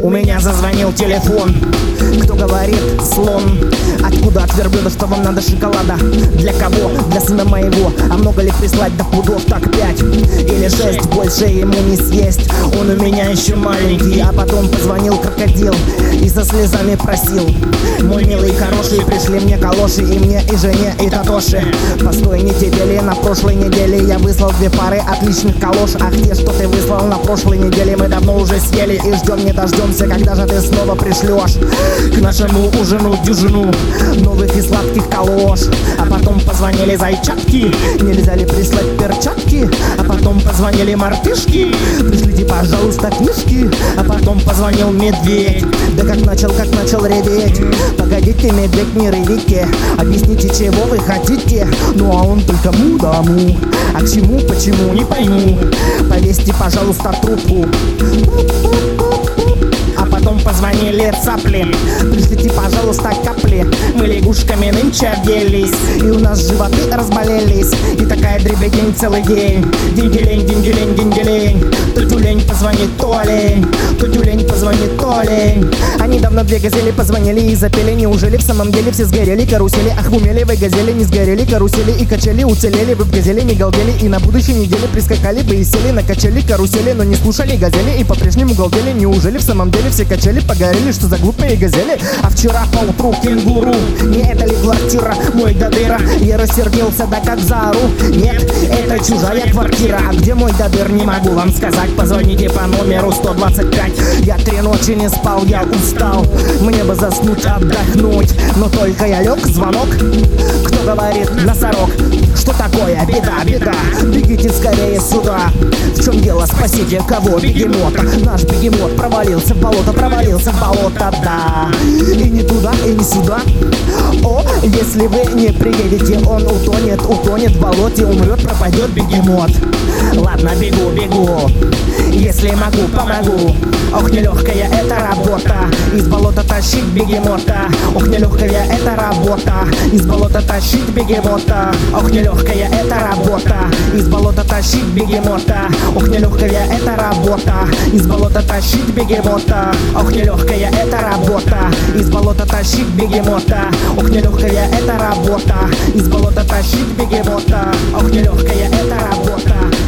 У меня зазвонил телефон. Кто говорит? Слон. Откуда от верблюда, что вам надо шоколада? Для кого? Для сына моего. А много ли прислать до пудов? Так 5 или 6, больше ему не съесть. Он у меня еще маленький. А потом позвонил крокодил и со слезами просил: мой милый и хороший, пришли мне калоши и мне, и жене, и Татоши. Постой, не тебе ли? На прошлой неделе я выслал 2 пары отличных калош. Ах, те, что ты выслал на прошлой неделе, мы давно уже съели и ждем не дождемся, когда же ты снова пришлешь к нашему ужину дюжину новых и сладких калош. А потом позвонили зайчатки, нельзя ли прислать перчатки? А потом позвонили мартышки, пришлите, пожалуйста, книжки. А потом позвонил медведь, да как начал реветь. Погодите, медведь, не ревите, объясните, чего вы хотите. Ну а он только му да му. А к чему, почему, не пойму. Повесьте, пожалуйста, трубку. А потом позвонили цапли, пришлите, пожалуйста, капли. Мы лягушками нынче оделись, и у нас животы разболелись. И такая дребедень целый день. Динь-делень, динь-делень, динь-делень. То тюлень позвонит, то олень, то тюлень позвонит, то олень. А недавно 2 газели позвонили и запели. Неужели в самом деле все сгорели карусели? Ах, в уме ли вы, газели, не сгорели карусели и качели? Уцелели вы в газели, не галдели, и на будущей неделе прискакали бы и сели на качели карусели, но не слушали газели и по-прежнему галдели. Неужели в самом деле все качели погорели? Что за глупые газели? А вчера поутру кенгуру, не это ли квартира мой дадыра? Я рассердился, да как заору. Нет, это чужая квартира. А где мой дадыр, не могу вам сказать. Позвоните по номеру 125. Я 3 ночи не спал, я устал. Мне бы заснуть, отдохнуть, но только я лег, звонок. Кто говорит? Носорог. Что такое? Беда, беда. Бегите скорее сюда. В чем дело? Спасите кого? Бегемота. Наш бегемот провалился в болото, да. И не туда, и не сюда. О, если вы не приедете, он утонет в болоте, умрет, пропадет бегемот. Ладно, бегу. Если могу, помогу. Ох, нелегкая эта работа, из болота тащить бегемота. Ох, нелегкая эта работа, из болота тащить бегемота. Ох, нелегкая эта работа, из болота тащить бегемота. Ох, нелегкая эта работа, из болота тащить бегемота. Ох, нелегкая эта работа, из болота тащить бегемота. Ох, нелегкая эта работа, из болота тащить бегемота. Ох, нелегкая эта работа.